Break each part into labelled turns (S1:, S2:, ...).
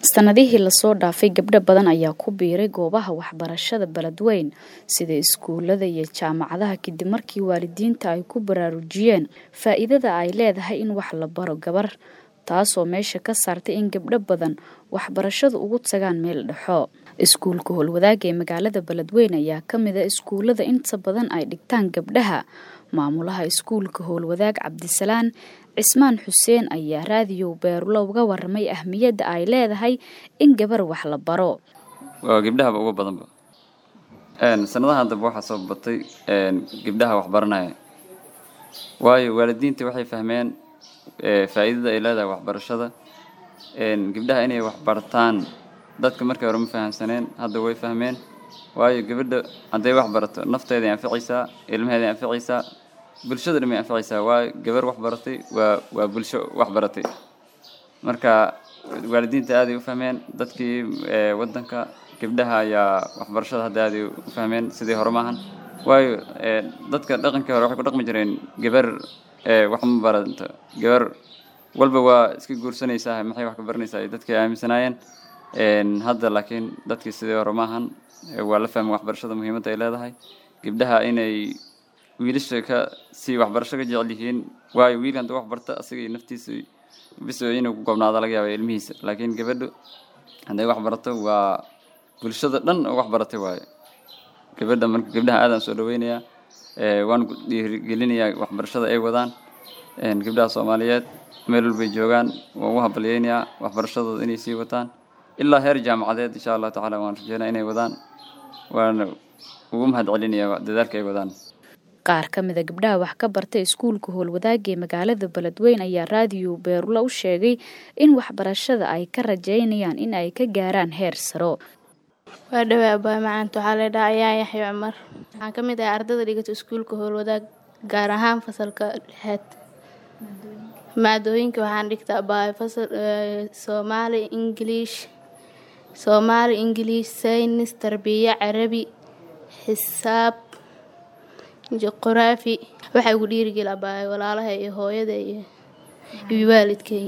S1: Sanadihii la soo dhaafay gabdho badan ayaa ku biiray goobaha waxbarashada Beledweyne sida iskuulada iyo jaamacadaha kadib markii waalidiinta ay ku baraarujiyeen faa'iidada ay leedahay in wax la baro gabar taasoo meesha ka saartay in gabdho badan waxbarashadu ugu tagaan meel dhexo. Iskuulka Howlwadaag ee magaalada Beledweyne ayaa ka mid ah iskuulada inta badan ay dhigtaan gabdhaha. Maamulaha iskuulka Howlwadaag Cabdisalaan Cismaan Xuseen ayaa raadiyo Beerulo uga warramay ahmiyadda ay leedahay in gabar wax la baro.
S2: Waa gabdhaha ugu badan sanadahan dambe waxa soo batay gabdhaha wax baranaya. Waayo waalidiinta waxay fahmeen faa'iidada ay leedahay waxbarashada. Gabdhaha inay wax bartaan dadka markay hore ma fahamsaneen hadda way fahmeen. Waayo gabadha haday wax barato nafteeda ay anficaysaa, ilmaheeda ay anficaysaa, bulshada dhan ay anficaysaa. Waa gabar wax baratay waa bulsho wax baratay. Marka waalidiinta aad ay u fahmeen dadkii wadanka gabdhaha ayaa waxbarashada hadda aad ay u fahmeen sidii hore maahan. Waayo dadka dhaqanka hore waxay ku dhaqmi jireen gabar wax ma barato, gabar walba waa iska guursanaysaa maxay wax ka baranaysaa dadkii aaminsanaayeen. Hadda laakiin dadkii sidii hore maahan waa la fahmay waxbarashada muhiimadda ay leedahay. Gabdhaha inay wiilasha ka si waxbarasho ka jecel yihiin. Waayo wiilkan wax barta asaga naftiisa bis inuu ku goobnaado laga yaabay ilmihiisa. Laakiin gabadhu haday wax barato waa bulshada dhan wax baratay waayo. Gabdhaha aad aan soo dhaweynaya waan dhiirigelinayaa waxbarashada ay wadaan. Gabdhaha Soomaaliyeed meel walba ay joogaan waan u hambalyeeynaa waxbarashadooda inay sii wataan ilaa heer jaamacadeed insha Allah taala waan rajeynayaa inay wadaan. Waan ugu mahadcelinayaa dadaalka ay wadaan.
S1: Qaar ka mid ah gabdhaha wax ka bartay iskuulka Howlwadaag ee magaalada Beledweyne ayaa raadiyo Beerulo u sheegay in waxbarashada ay ka rajeynayaan in ay ka gaaraan heer sare.
S3: Waa dhawaabay maanta waxa la dhacayaa Yaxya Cumar. Waxaan ka mid ah ardayda dhigata iskuulka Howlwadaag gaar ahaan fasalka 6. Maadooyinka waxaan dhigtaa fasal Soomaali, English, Science, Tarbiya, Carabi, Xisaab, Juqraafi. Waxay ugu dhiirigeliyay walaalahay iyo hooyada iyo waalidkay.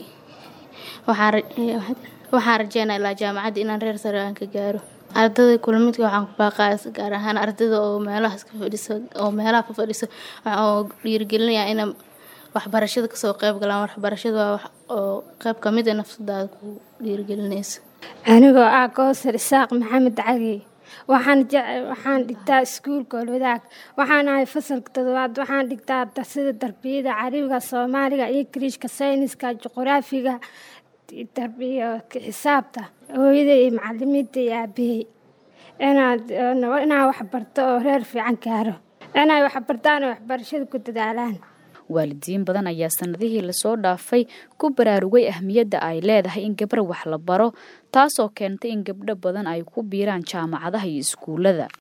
S3: Waxaan rajeynayaa jaamacad inaan reer sare aan ka gaaro. Ardayda kulmidka waxaan ku baaqayaa gaar ahaan ardayda oo meelaha ka fadhiso waxaan dhiirigelinayaa in waxbarashada ka soo qayb galaan. Waxbarashada waa wax oo qayb ka mid ah nafsadaada ku dhiirigelinaysa.
S4: Anigoo ah Koosar Isaaq Maxamed Cali waxaan dhigtaa iskuulka Howlwadaag. Waxaan ahay fasalka 7. Waxaan dhigtaa darsiga tarbiyada Carabiga, Soomaaliga, Ingiriiska, Sayniska, Juqraafiga, Tarbiya, Xisaabta. Hooyada iyo macallimiinta iyo aabbahay inaan wax barto oo reer fiican gaaro. Inay wax bartaan waxbarashada ku dadaalaan.
S1: Waalidiin badan ayaa sanadihii la soo dhaafay ku baraarugay ahmiyadda ay leedahay in gabar wax la baro taasoo keentay in gabdho badan ay ku biiraan jaamacadaha iyo iskuulada.